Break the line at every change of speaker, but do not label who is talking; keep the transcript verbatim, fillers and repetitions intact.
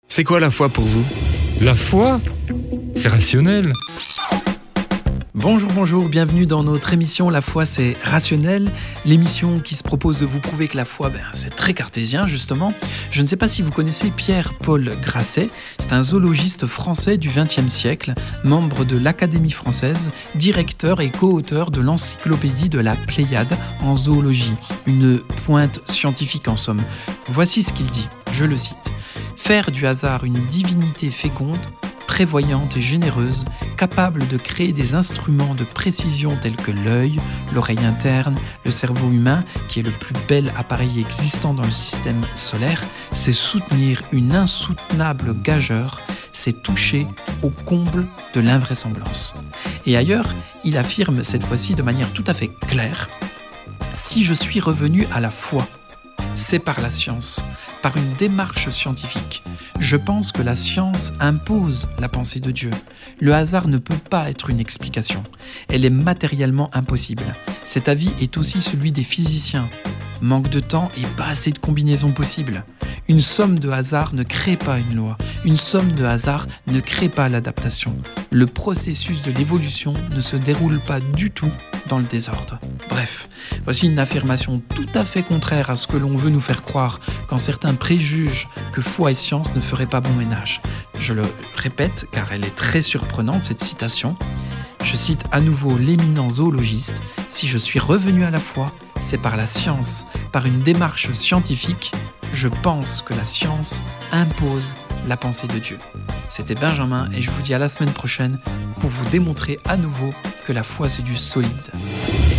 C'est quoi la foi pour vous ?
La foi, c'est rationnel.
Bonjour, bonjour, bienvenue dans notre émission La foi c'est rationnel, l'émission qui se propose de vous prouver que la foi ben, c'est très cartésien justement. Je ne sais pas si vous connaissez Pierre-Paul Grasset, c'est un zoologiste français du vingtième siècle, membre de l'Académie française, directeur et co-auteur de l'encyclopédie de la Pléiade en zoologie, une pointe scientifique en somme. Voici ce qu'il dit, je le cite. « Faire du hasard une divinité féconde, prévoyante et généreuse, capable de créer des instruments de précision tels que l'œil, l'oreille interne, le cerveau humain, qui est le plus bel appareil existant dans le système solaire, c'est soutenir une insoutenable gageure, c'est toucher au comble de l'invraisemblance. » Et ailleurs, il affirme cette fois-ci de manière tout à fait claire « Si je suis revenu à la foi, c'est par la science, par une démarche scientifique. Je pense que la science impose la pensée de Dieu. Le hasard ne peut pas être une explication. Elle est matériellement impossible. Cet avis est aussi celui des physiciens. Manque de temps et pas assez de combinaisons possibles. Une somme de hasard ne crée pas une loi. Une somme de hasard ne crée pas l'adaptation. Le processus de l'évolution ne se déroule pas du tout dans le désordre. Bref, voici une affirmation tout à fait contraire à ce que l'on veut nous faire croire quand certains préjugent que foi et science ne feraient pas bon ménage. Je le répète car elle est très surprenante cette citation. Je cite à nouveau l'éminent zoologiste. « Si je suis revenu à la foi, c'est par la science, par une démarche scientifique. Je pense que la science impose la pensée de Dieu. » C'était Benjamin et je vous dis à la semaine prochaine pour vous démontrer à nouveau que la foi c'est du solide.